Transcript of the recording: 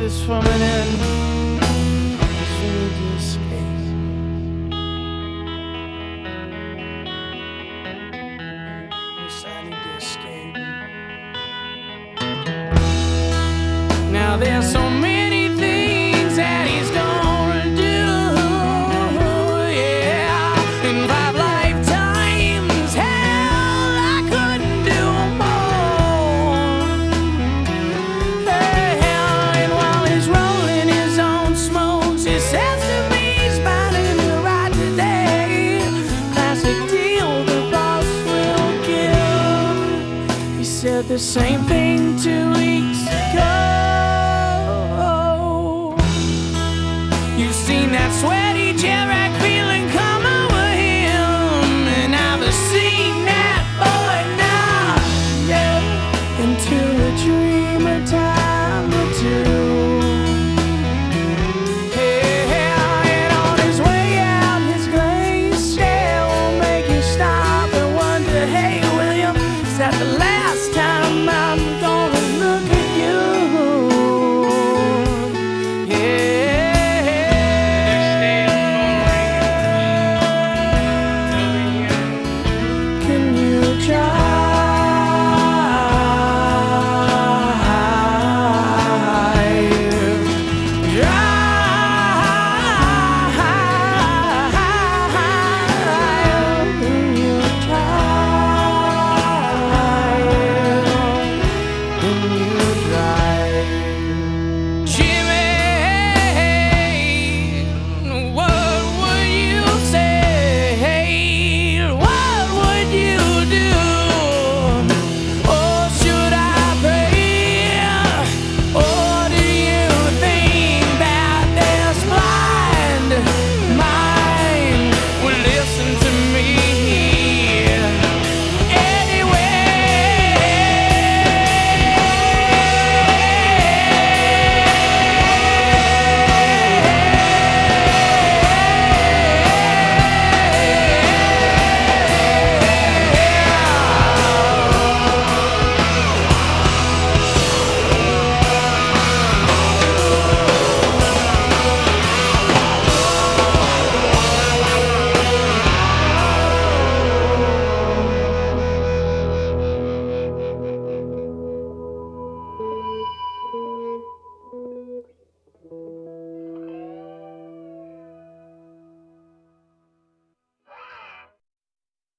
farthest from an end. 'Cause you need to escape. Yes, I need to escape. Now there's so many things that he's gonna do, yeah. In 5 lifetimes, hell, I couldn't do 'em all. Hey, and while he's rolling his own smokes, he says to me he's finding the right today. Classic deal the boss will give. He said the same thing 2 weeks ago. You've seen that sweaty Jerry